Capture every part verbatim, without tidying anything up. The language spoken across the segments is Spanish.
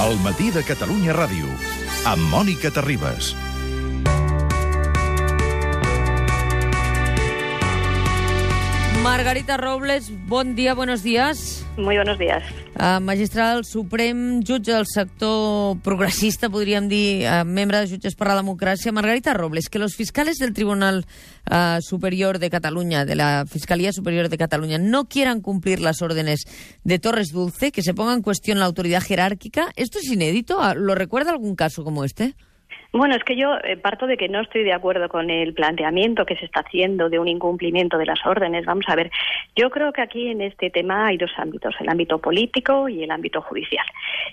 El matí de Catalunya Ràdio, amb Mònica Terribas. Margarita Robles, bon dia, buenos días. Muy buenos días. Uh, magistral del Suprem, jutge del sector progressista, podríem dir, uh, membre de Jutges per la Democràcia. Margarita Robles, que los fiscales del Tribunal uh, Superior de Cataluña, de la Fiscalía Superior de Cataluña, no quieran cumplir las órdenes de Torres Dulce, que se ponga en cuestión la autoridad jerárquica, ¿esto es inédito? ¿Lo recuerda algún caso como este? Bueno, es que yo eh, parto de que no estoy de acuerdo con el planteamiento que se está haciendo de un incumplimiento de las órdenes. Vamos a ver, yo creo que aquí en este tema hay dos ámbitos, el ámbito político y el ámbito judicial.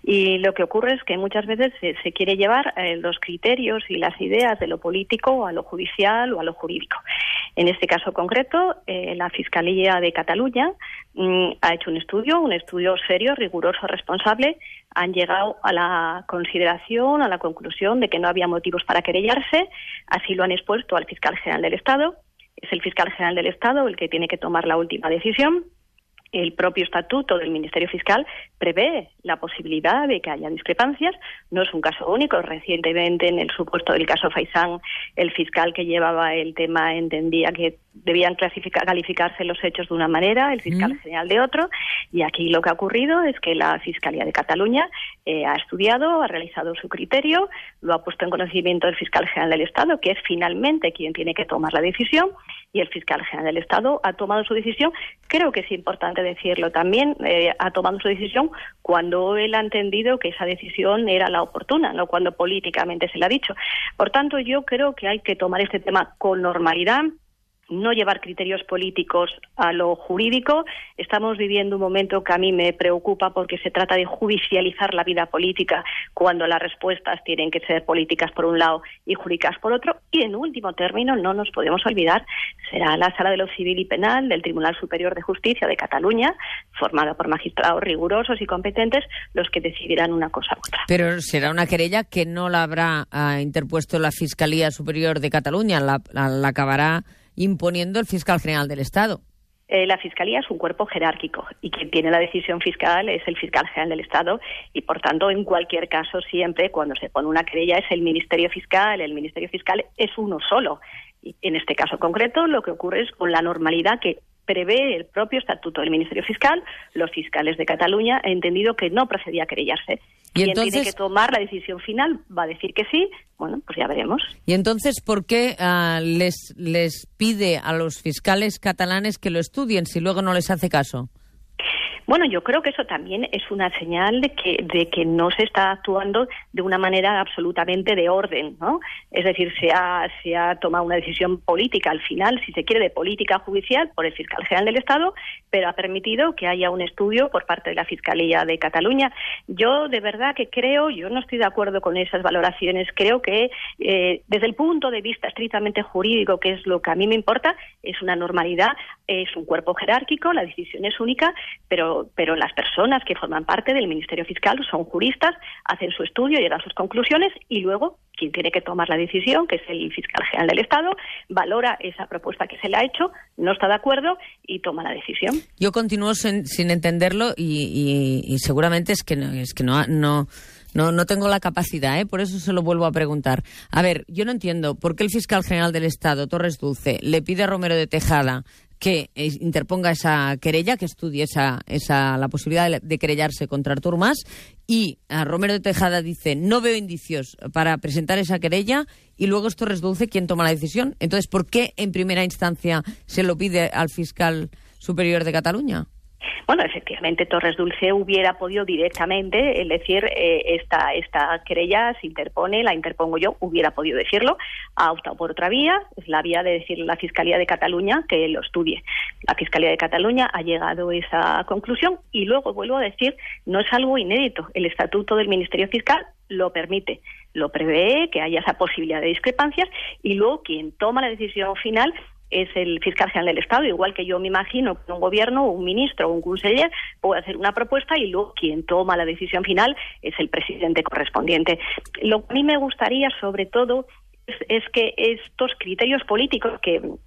Y lo que ocurre es que muchas veces se, se quiere llevar eh, los criterios y las ideas de lo político a lo judicial o a lo jurídico. En este caso concreto, eh, la Fiscalía de Cataluña mmm, ha hecho un estudio, un estudio serio, riguroso, responsable. Han llegado a la consideración, a la conclusión de que no había motivos para querellarse. Así lo han expuesto al fiscal general del Estado. Es el fiscal general del Estado el que tiene que tomar la última decisión. El propio estatuto del Ministerio Fiscal prevé la posibilidad de que haya discrepancias. No es un caso único. Recientemente, en el supuesto del caso Faisán, el fiscal que llevaba el tema entendía que debían clasificar, calificarse los hechos de una manera, el fiscal mm. general de otro. Y aquí lo que ha ocurrido es que la Fiscalía de Cataluña eh, ha estudiado, ha realizado su criterio, lo ha puesto en conocimiento del fiscal general del Estado, que es finalmente quien tiene que tomar la decisión, y el fiscal general del Estado ha tomado su decisión. Creo que es importante decirlo también, eh, ha tomado su decisión cuando él ha entendido que esa decisión era la oportuna, no cuando políticamente se le ha dicho. Por tanto, yo creo que hay que tomar este tema con normalidad, no llevar criterios políticos a lo jurídico. Estamos viviendo un momento que a mí me preocupa porque se trata de judicializar la vida política cuando las respuestas tienen que ser políticas por un lado y jurídicas por otro. Y en último término, no nos podemos olvidar, será la Sala de lo Civil y Penal del Tribunal Superior de Justicia de Cataluña, formada por magistrados rigurosos y competentes, los que decidirán una cosa u otra. Pero será una querella que no la habrá uh, interpuesto la Fiscalía Superior de Cataluña, la, la, la acabará imponiendo el fiscal general del Estado. Eh, la Fiscalía es un cuerpo jerárquico y quien tiene la decisión fiscal es el fiscal general del Estado y, por tanto, en cualquier caso, siempre cuando se pone una querella es el Ministerio Fiscal. El Ministerio Fiscal es uno solo. Y en este caso concreto, lo que ocurre es con la normalidad que prevé el propio estatuto del Ministerio Fiscal, los fiscales de Cataluña han entendido que no procedía a querellarse. ¿Y Quien entonces tiene que tomar la decisión final va a decir que sí, bueno, pues ya veremos. ¿Y entonces por qué uh, les, les pide a los fiscales catalanes que lo estudien si luego no les hace caso? Bueno, yo creo que eso también es una señal de que de que no se está actuando de una manera absolutamente de orden, ¿no? Es decir, se ha, se ha tomado una decisión política al final, si se quiere, de política judicial por el fiscal general del Estado, pero ha permitido que haya un estudio por parte de la Fiscalía de Cataluña. Yo de verdad que creo, yo no estoy de acuerdo con esas valoraciones, creo que eh, desde el punto de vista estrictamente jurídico, que es lo que a mí me importa, es una normalidad, es un cuerpo jerárquico, la decisión es única, pero pero las personas que forman parte del Ministerio Fiscal son juristas, hacen su estudio, llegan a sus conclusiones y luego quien tiene que tomar la decisión, que es el fiscal general del Estado, valora esa propuesta que se le ha hecho, no está de acuerdo y toma la decisión. Yo continúo sin, sin entenderlo y, y, y seguramente es que no, es que no, no, no, no tengo la capacidad, ¿eh? Por eso se lo vuelvo a preguntar. A ver, yo no entiendo por qué el fiscal general del Estado, Torres Dulce, le pide a Romero de Tejada que interponga esa querella, que estudie esa, esa, la posibilidad de, de querellarse contra Artur Mas, y a Romero de Tejada dice no veo indicios para presentar esa querella, y luego es Torres Dulce quien toma la decisión. Entonces, ¿por qué en primera instancia se lo pide al fiscal superior de Cataluña? Bueno, efectivamente, Torres Dulce hubiera podido directamente, es decir, eh, esta, esta querella se interpone, la interpongo yo, hubiera podido decirlo, ha optado por otra vía, es la vía de decirle a la Fiscalía de Cataluña que lo estudie. La Fiscalía de Cataluña ha llegado a esa conclusión y luego, vuelvo a decir, no es algo inédito, el Estatuto del Ministerio Fiscal lo permite, lo prevé que haya esa posibilidad de discrepancias y luego quien toma la decisión final es el fiscal general del Estado, igual que yo me imagino que un gobierno, un ministro o un conseller puede hacer una propuesta y luego quien toma la decisión final es el presidente correspondiente. Lo que a mí me gustaría, sobre todo, es, es que estos criterios políticos que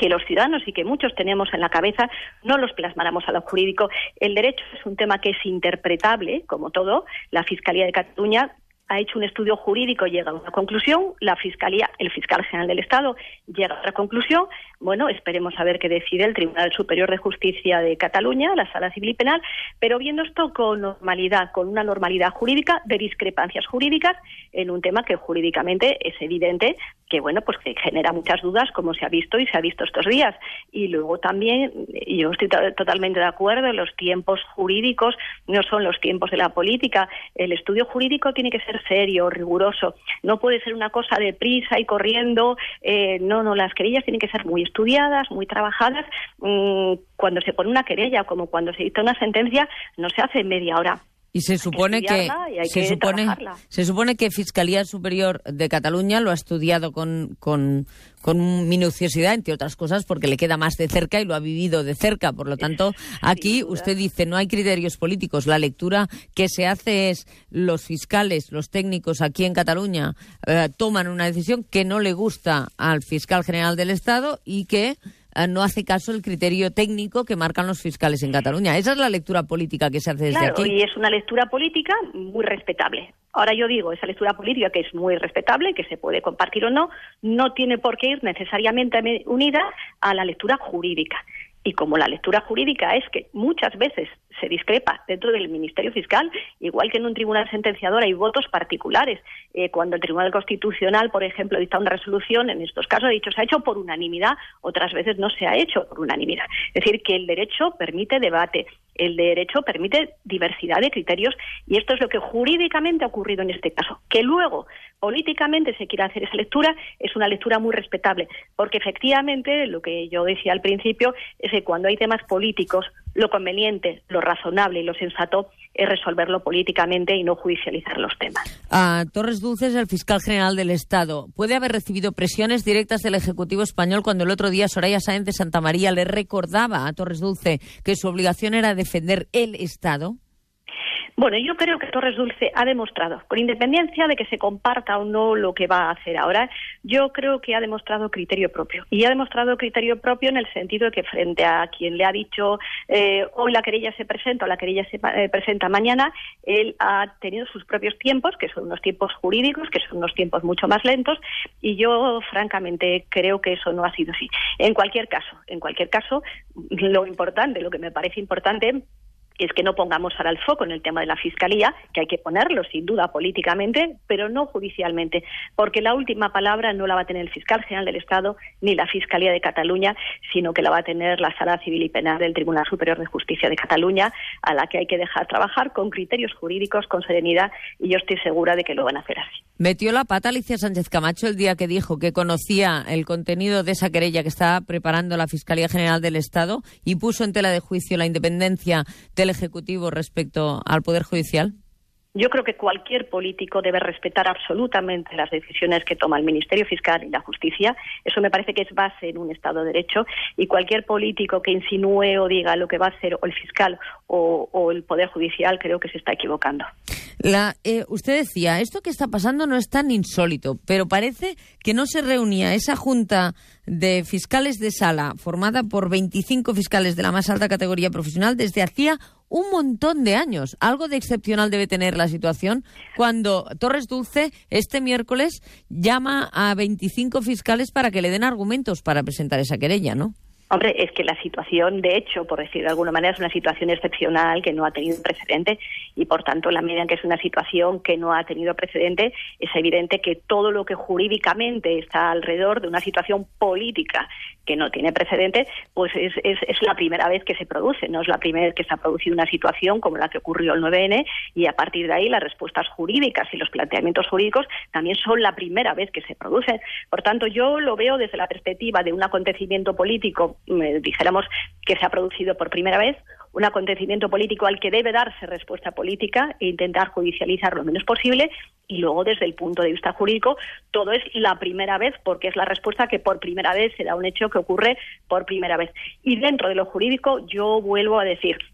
que los ciudadanos y que muchos tenemos en la cabeza no los plasmáramos a lo jurídico. El derecho es un tema que es interpretable, como todo. La Fiscalía de Cataluña ha hecho un estudio jurídico y llega a una conclusión, la Fiscalía, el Fiscal General del Estado llega a otra conclusión. Bueno, esperemos a ver qué decide el Tribunal Superior de Justicia de Cataluña, la Sala Civil y Penal, pero viendo esto con normalidad, con una normalidad jurídica, de discrepancias jurídicas en un tema que jurídicamente es evidente que, bueno, pues que genera muchas dudas, como se ha visto y se ha visto estos días. Y luego también, yo estoy to- totalmente de acuerdo, los tiempos jurídicos no son los tiempos de la política. El estudio jurídico tiene que ser serio, riguroso. No puede ser una cosa de prisa y corriendo. Eh, no, no, las querellas tienen que ser muy estudiadas, muy trabajadas. Mm, cuando se pone una querella, como cuando se dicta una sentencia, no se hace en media hora. Y se supone que, que se que supone trabajarla. se supone que Fiscalía Superior de Cataluña lo ha estudiado con, con con minuciosidad, entre otras cosas, porque le queda más de cerca y lo ha vivido de cerca. Por lo tanto, aquí usted dice no hay criterios políticos. La lectura que se hace es los fiscales, los técnicos aquí en Cataluña eh, toman una decisión que no le gusta al fiscal general del Estado y que no hace caso el criterio técnico que marcan los fiscales en Cataluña. Esa es la lectura política que se hace desde claro, aquí. Y es una lectura política muy respetable. Ahora yo digo, esa lectura política que es muy respetable, que se puede compartir o no, no tiene por qué ir necesariamente unida a la lectura jurídica. Y como la lectura jurídica es que muchas veces se discrepa dentro del Ministerio Fiscal, igual que en un tribunal sentenciador hay votos particulares. Eh, cuando el Tribunal Constitucional, por ejemplo, dicta una resolución, en estos casos ha dicho se ha hecho por unanimidad, otras veces no se ha hecho por unanimidad. Es decir, que el derecho permite debate, el derecho permite diversidad de criterios y esto es lo que jurídicamente ha ocurrido en este caso. Que luego políticamente se quiera hacer esa lectura es una lectura muy respetable, porque efectivamente, lo que yo decía al principio, es que cuando hay temas políticos, lo conveniente, lo razonable y lo sensato es resolverlo políticamente y no judicializar los temas. Ah, Torres Dulce es el fiscal general del Estado. ¿Puede haber recibido presiones directas del Ejecutivo español cuando el otro día Soraya Sáenz de Santamaría le recordaba a Torres Dulce que su obligación era defender el Estado? Bueno, yo creo que Torres Dulce ha demostrado, con independencia de que se comparta o no lo que va a hacer ahora, yo creo que ha demostrado criterio propio. Y ha demostrado criterio propio en el sentido de que frente a quien le ha dicho eh, hoy la querella se presenta o la querella se eh, presenta mañana, él ha tenido sus propios tiempos, que son unos tiempos jurídicos, que son unos tiempos mucho más lentos, y yo francamente creo que eso no ha sido así. En cualquier caso, en cualquier caso, lo importante, lo que me parece importante, es que no pongamos ahora el foco en el tema de la Fiscalía, que hay que ponerlo sin duda políticamente, pero no judicialmente, porque la última palabra no la va a tener el Fiscal General del Estado ni la Fiscalía de Cataluña, sino que la va a tener la Sala Civil y Penal del Tribunal Superior de Justicia de Cataluña, a la que hay que dejar trabajar con criterios jurídicos, con serenidad, y yo estoy segura de que lo van a hacer así. Metió la pata Alicia Sánchez Camacho el día que dijo que conocía el contenido de esa querella que estaba preparando la Fiscalía General del Estado y puso en tela de juicio la independencia del Ejecutivo respecto al Poder Judicial. Yo creo que cualquier político debe respetar absolutamente las decisiones que toma el Ministerio Fiscal y la Justicia. Eso me parece que es base en un Estado de Derecho. Y cualquier político que insinúe o diga lo que va a hacer o el fiscal o, o el Poder Judicial, creo que se está equivocando. La, eh, usted decía, esto que está pasando no es tan insólito, pero parece que no se reunía esa junta de fiscales de sala formada por veinticinco fiscales de la más alta categoría profesional desde hacía un montón de años. Algo de excepcional debe tener la situación cuando Torres Dulce este miércoles llama a veinticinco fiscales para que le den argumentos para presentar esa querella, ¿no? Hombre, es que la situación, de hecho, por decir de alguna manera, es una situación excepcional que no ha tenido precedente y, por tanto, en la medida en que es una situación que no ha tenido precedente, es evidente que todo lo que jurídicamente está alrededor de una situación política que no tiene precedente, pues es, es, es la primera vez que se produce, no es la primera vez que se ha producido una situación como la que ocurrió el nueve ene y, a partir de ahí, las respuestas jurídicas y los planteamientos jurídicos también son la primera vez que se producen. Por tanto, yo lo veo desde la perspectiva de un acontecimiento político, dijéramos que se ha producido por primera vez, un acontecimiento político al que debe darse respuesta política e intentar judicializar lo menos posible, y luego desde el punto de vista jurídico todo es la primera vez porque es la respuesta que por primera vez se da un hecho que ocurre por primera vez. Y dentro de lo jurídico yo vuelvo a decir,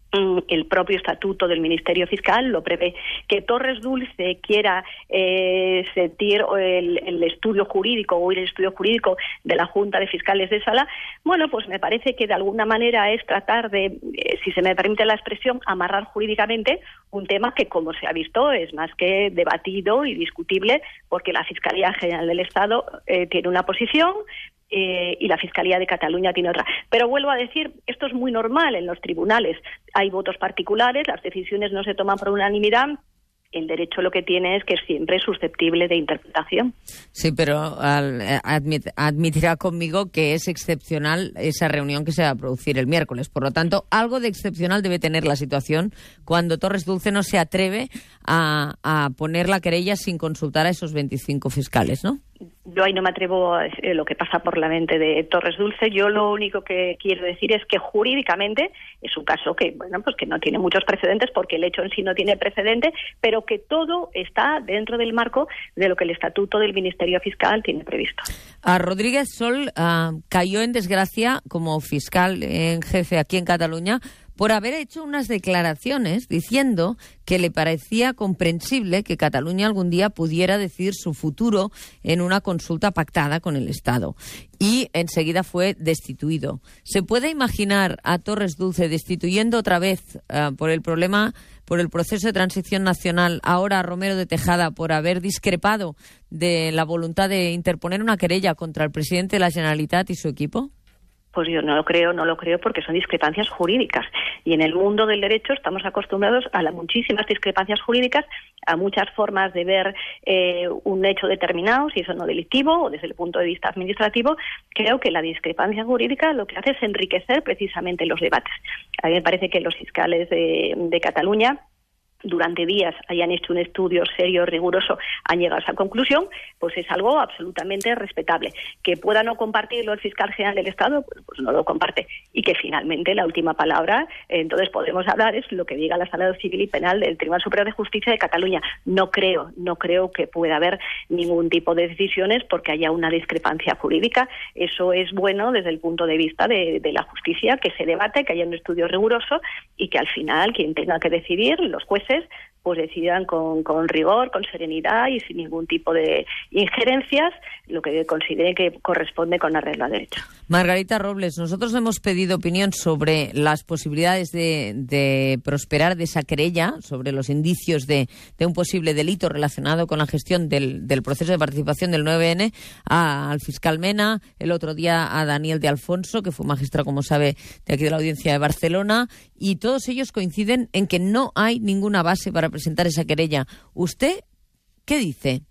El propio estatuto del Ministerio Fiscal lo prevé. Que Torres Dulce quiera eh, sentir el, el estudio jurídico o el estudio jurídico de la Junta de Fiscales de Sala, bueno, pues me parece que de alguna manera es tratar de, eh, si se me permite la expresión, amarrar jurídicamente un tema que, como se ha visto, es más que debatido y discutible, porque la Fiscalía General del Estado eh, tiene una posición, Eh, y la Fiscalía de Cataluña tiene otra. Pero vuelvo a decir, esto es muy normal en los tribunales. Hay votos particulares, las decisiones no se toman por unanimidad. El derecho lo que tiene es que siempre es susceptible de interpretación. Sí, pero al, admit, admitirá conmigo que es excepcional esa reunión que se va a producir el miércoles. Por lo tanto, algo de excepcional debe tener la situación cuando Torres Dulce no se atreve a, a poner la querella sin consultar a esos veinticinco fiscales, ¿no? Yo ahí no me atrevo a decir lo que pasa por la mente de Torres Dulce. Yo lo único que quiero decir es que jurídicamente es un caso que, bueno, pues que no tiene muchos precedentes, porque el hecho en sí no tiene precedente, pero que todo está dentro del marco de lo que el Estatuto del Ministerio Fiscal tiene previsto. A Rodríguez Sol uh, cayó en desgracia como fiscal en jefe aquí en Cataluña por haber hecho unas declaraciones diciendo que le parecía comprensible que Cataluña algún día pudiera decidir su futuro en una consulta pactada con el Estado. Y enseguida fue destituido. ¿Se puede imaginar a Torres Dulce destituyendo otra vez uh, por el problema, por el proceso de transición nacional, ahora a Romero de Tejada por haber discrepado de la voluntad de interponer una querella contra el presidente de la Generalitat y su equipo? Pues yo no lo creo, no lo creo porque son discrepancias jurídicas. Y en el mundo del derecho estamos acostumbrados a las muchísimas discrepancias jurídicas, a muchas formas de ver eh, un hecho determinado, si eso no delictivo o desde el punto de vista administrativo. Creo que la discrepancia jurídica lo que hace es enriquecer precisamente los debates. A mí me parece que los fiscales de, de Cataluña durante días hayan hecho un estudio serio, riguroso, han llegado a esa conclusión, pues es algo absolutamente respetable. Que pueda no compartirlo el fiscal general del Estado, pues, pues no lo comparte. Y que finalmente la última palabra, eh, entonces podemos hablar, es lo que diga la Sala Civil y Penal del Tribunal Superior de Justicia de Cataluña. No creo, no creo que pueda haber ningún tipo de decisiones porque haya una discrepancia jurídica. Eso es bueno desde el punto de vista de, de la justicia, que se debate, que haya un estudio riguroso y que al final quien tenga que decidir, los jueces, pues decidan con, con rigor, con serenidad y sin ningún tipo de injerencias lo que consideren que corresponde con arreglo a derecho. Margarita Robles, nosotros hemos pedido opinión sobre las posibilidades de, de prosperar de esa querella, sobre los indicios de, de un posible delito relacionado con la gestión del, del proceso de participación del nueve ene, a, al fiscal Mena, el otro día a Daniel de Alfonso, que fue magistrado, como sabe, de aquí de la Audiencia de Barcelona, y todos ellos coinciden en que no hay ninguna base para presentar esa querella. ¿Usted qué dice?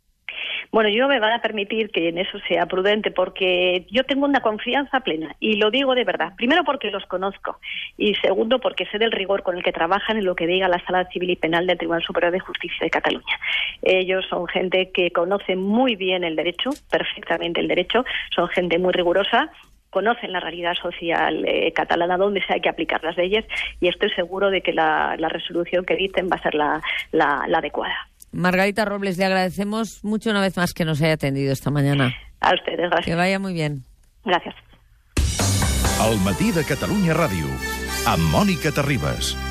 Bueno, yo me van a permitir que en eso sea prudente porque yo tengo una confianza plena y lo digo de verdad. Primero porque los conozco y segundo porque sé del rigor con el que trabajan en lo que diga la Sala Civil y Penal del Tribunal Superior de Justicia de Cataluña. Ellos son gente que conoce muy bien el derecho, perfectamente el derecho, son gente muy rigurosa, conocen la realidad social eh, catalana, donde se hay que aplicar las leyes y estoy seguro de que la, la resolución que dicten va a ser la, la, la adecuada. Margarita Robles, le agradecemos mucho una vez más que nos haya atendido esta mañana. A ustedes, gracias. Que vaya muy bien. Gracias. Al matí de Catalunya Ràdio, amb Mònica Terribas.